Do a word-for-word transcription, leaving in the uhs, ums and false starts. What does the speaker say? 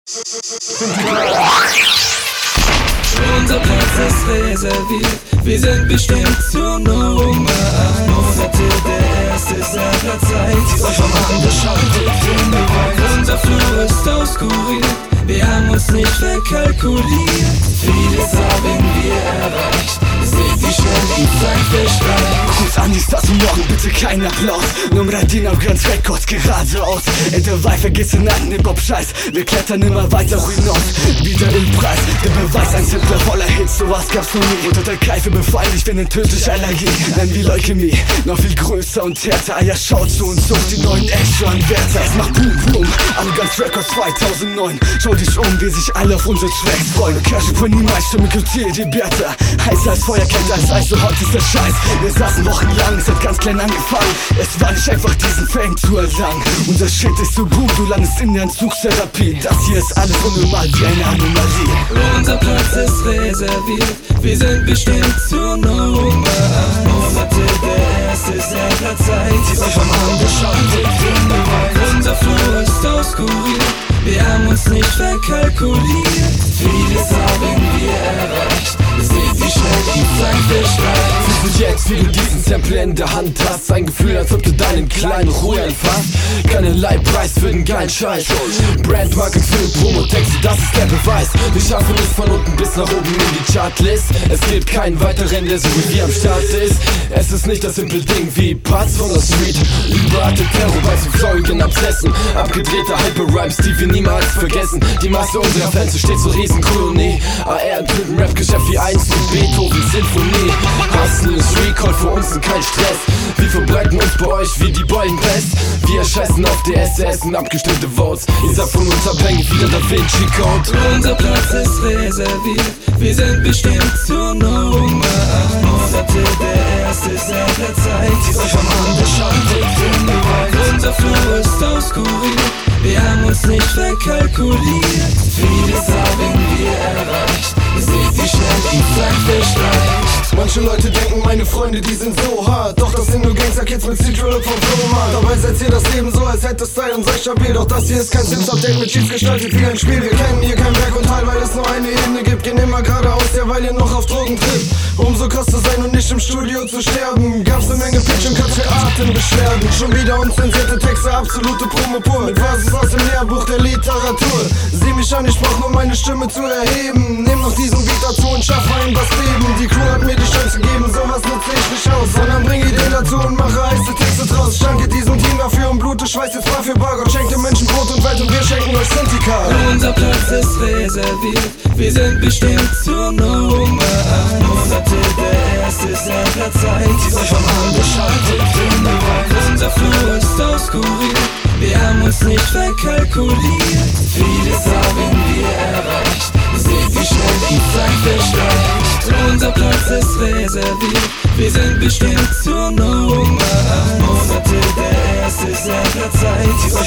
Unser Platz ist reserviert, wir sind bestimmt zur Nummer acht. Monate der erste seit Zeit, die euch vom Abend beschaltet den Beweis. Unser Flow ist auskuriert, wir haben uns nicht verkalkuliert. Vieles haben wir erreicht, seht wie schnell die Zeit verstreicht. Gruß an die Stars und morgen bitte kein Applaus. Nummer Ding auf Grand Records geradeaus. In der Weih vergiss den alten Hip-Hop-Scheiß. Wir klettern immer weiter hinaus, wieder im Preis. Der Beweis, ein Simpler voller Hits, sowas gab's noch nie. Unter der Keife befallen, ich bin eine tödliche Allergie. Nein wie Leukämie, noch viel größer und härter. Ja schaut zu uns hoch, die neuen Action-Werte. Es macht Boom Boom, am Grand Records zweitausendneun. Schau dich um, wie sich alle auf unsere Tracks freuen. Cash von niemals, Stimme kultiert die Bertha. Heißer als Feuer, kennt als Eis, so hot ist der Scheiß. Wir saßen wochenlang, es hat ganz klein angefangen. Es war nicht einfach diesen Fame zu erlangen. Unser Shit ist so boom, du landest in der Entzugstherapie. Das hier ist alles unnormal wie eine Anomalie. Unser Platz ist reserviert, wir sind bestimmt zur Nummer acht. Monate der erste seit Zeit, die euch vom Abend beschaltet den Beweis. Unser Flow ist auskuriert, wir haben uns nicht verkalkuliert. Vieles haben wir erreicht, seht wie schnell die Zeit verstreicht. Siehst du jetzt, wie du diesen Sample in der Hand hast? Ein Gefühl, als ob du deinen kleinen Ruhe entfasst. Keinerlei Preis für den geilen Scheiß. Brandmarketing, Promotexte, das ist der Beweis. Wir schaffen es von unten bis nach oben in die Chartlist. Es gibt keinen weiteren, der so wie wir am Start ist. Es ist nicht das simple Ding wie Parts von der Street. Überall der Terror bei so Florigen Absessen. Abgedrehte Hyper-Rhymes, die wir niemals vergessen. Die Masse unserer Fans steht zur Riesenkolonie. A R enthüllt ein Rap-Geschäft wie eins und Beethovens Sinfonie. Hustle ist Recall, für uns und kein Stress. Wir verbreiten uns bei euch wie die Beulenpest. Wir scheißen auf D S S und abgestimmte Votes. Ihr seid von uns abhängig wie der Da Vinci Code. Unser Platz ist reserviert, wir sind bestimmt zur Nummer acht. Monate der erste seit Zeit, die euch vom Abend beschaltet den Beweis. Unser Flow ist auskuriert, wir haben uns nicht verkalkuliert. Vieles haben wir erreicht, seht wie schnell die Zeit verstreicht. Manche Leute denken, meine Freunde, die sind so hart. Doch das sind nur Gangster-Kids mit C-Drill vom Flohmarkt. Dabei seid ihr das Leben so, als hätte es Style und seid stabil. Doch das hier ist kein Sims-Update mit Cheats gestaltet wie ein Spiel. Wir kennen hier kein Berg und Tal, weil es nur eine Ebene gibt. Gehen immer geradeaus, ja, weil ihr noch auf Drogen trippt. Umso krass zu sein und nicht im Studio zu sterben. Gab's ne Menge Pitch und Cuts für Atembeschwerden. Schon wieder unzensierte Texte, absolute Promo pur. Mit Basis aus dem Lehrbuch der Literatur. Sieh mich an, ich brauch nur meine Stimme zu erheben. Nehm noch diesen Beat dazu und schaff ein was Leben. Die Crew hat mir die Chance gegeben, sowas nutze ich nicht aus. Sondern bring Ideen dazu und mache heiße Texte draus. Ich danke diesem Team dafür und blute Schweiß jetzt mal für Bar. Gott schenkt den Menschen Brot und Welt und wir schenken euch Syndikat. Unser Platz ist reserviert, wir sind bestimmt zur Nummer acht. Monate der erste seit Zeit, die euch vom Abend beschaltet den Beweis. Unser Flow ist auskuriert, wir haben uns nicht verkalkuliert. Vieles haben wir erreicht, seht wie schnell die Zeit verstreicht. Unser Platz ist reserviert, wir sind bestimmt zur Nummer acht. Monate der erste seit Zeit, die